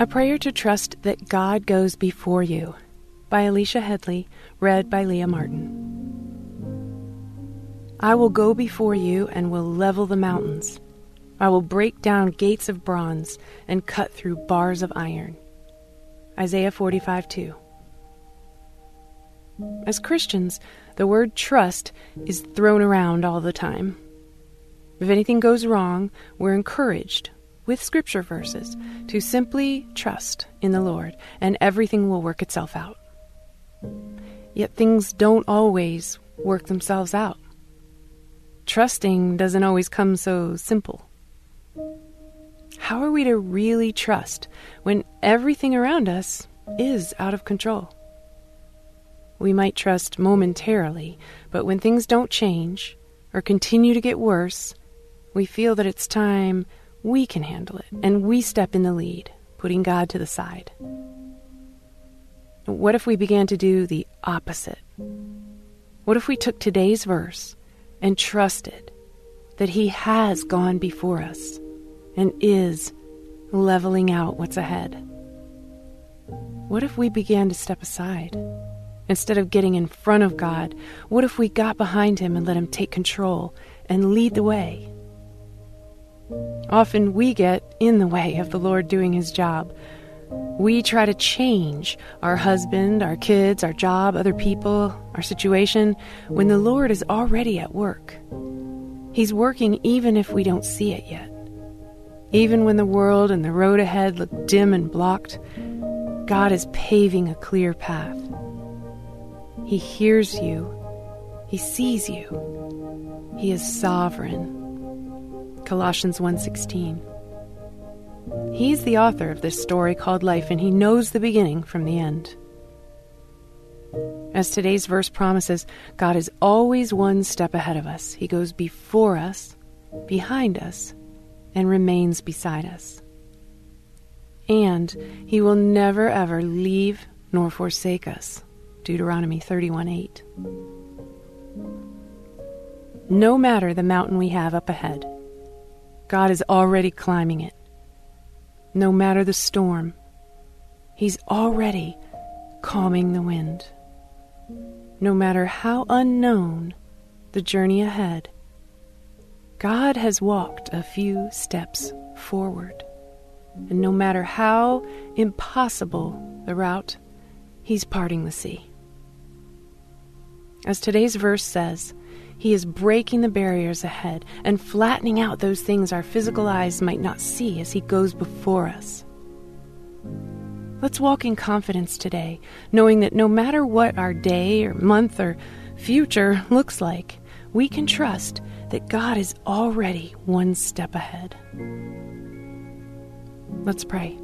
A Prayer to Trust That God Goes Before You by Alicia Headley, read by Leah Martin. I will go before you and will level the mountains. I will break down gates of bronze and cut through bars of iron. Isaiah 45:2. As Christians, the word trust is thrown around all the time. If anything goes wrong, we're encouraged, with scripture verses, to simply trust in the Lord, and everything will work itself out. Yet things don't always work themselves out. Trusting doesn't always come so simple. How are we to really trust when everything around us is out of control? We might trust momentarily, but when things don't change or continue to get worse, we feel that it's time we can handle it, and we step in the lead, putting God to the side. What if we began to do the opposite? What if we took today's verse and trusted that He has gone before us and is leveling out what's ahead? What if we began to step aside? Instead of getting in front of God, what if we got behind Him and let Him take control and lead the way? Often we get in the way of the Lord doing His job. We try to change our husband, our kids, our job, other people, our situation, when the Lord is already at work. He's working even if we don't see it yet. Even when the world and the road ahead look dim and blocked, God is paving a clear path. He hears you. He sees you. He is sovereign. Colossians 1:16. He's the author of this story called life, and He knows the beginning from the end. As today's verse promises, God is always one step ahead of us. He goes before us, behind us, and remains beside us. And He will never ever leave nor forsake us. Deuteronomy 31:8. No matter the mountain we have up ahead, God is already climbing it. No matter the storm, He's already calming the wind. No matter how unknown the journey ahead, God has walked a few steps forward. And no matter how impossible the route, He's parting the sea. As today's verse says, He is breaking the barriers ahead and flattening out those things our physical eyes might not see as He goes before us. Let's walk in confidence today, knowing that no matter what our day or month or future looks like, we can trust that God is already one step ahead. Let's pray.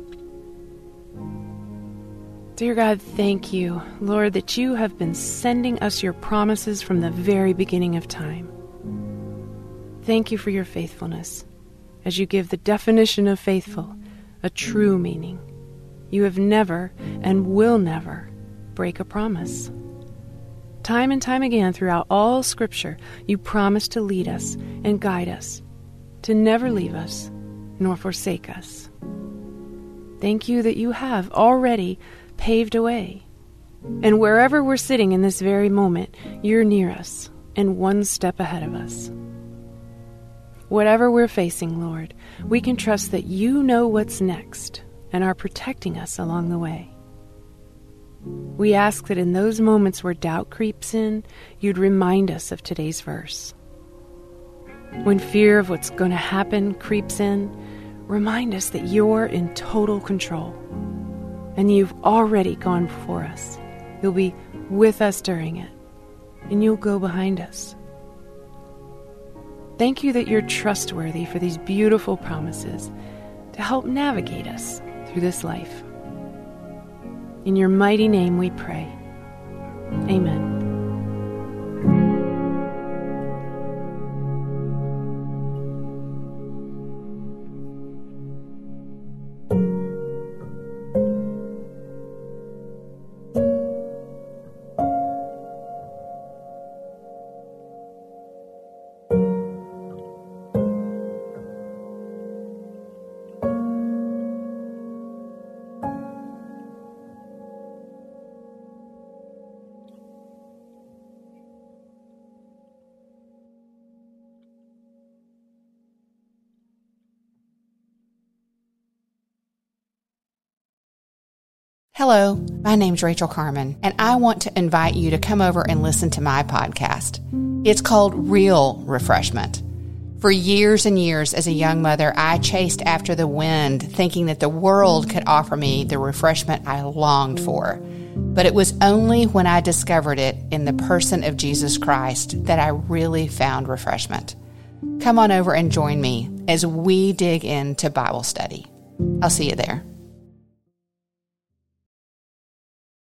Dear God, thank you, Lord, that you have been sending us your promises from the very beginning of time. Thank you for your faithfulness, as you give the definition of faithful a true meaning. You have never and will never break a promise. Time and time again throughout all Scripture, you promise to lead us and guide us, to never leave us nor forsake us. Thank you that you have already paved a way. And wherever we're sitting in this very moment, you're near us and one step ahead of us. Whatever we're facing, Lord, we can trust that you know what's next and are protecting us along the way. We ask that in those moments where doubt creeps in, you'd remind us of today's verse. When fear of what's going to happen creeps in, remind us that you're in total control. And you've already gone before us. You'll be with us during it, and you'll go behind us. Thank you that you're trustworthy for these beautiful promises to help navigate us through this life. In your mighty name we pray. Amen. Hello, my name's Rachel Carmen, and I want to invite you to come over and listen to my podcast. It's called Real Refreshment. For years and years as a young mother, I chased after the wind, thinking that the world could offer me the refreshment I longed for. But it was only when I discovered it in the person of Jesus Christ that I really found refreshment. Come on over and join me as we dig into Bible study. I'll see you there.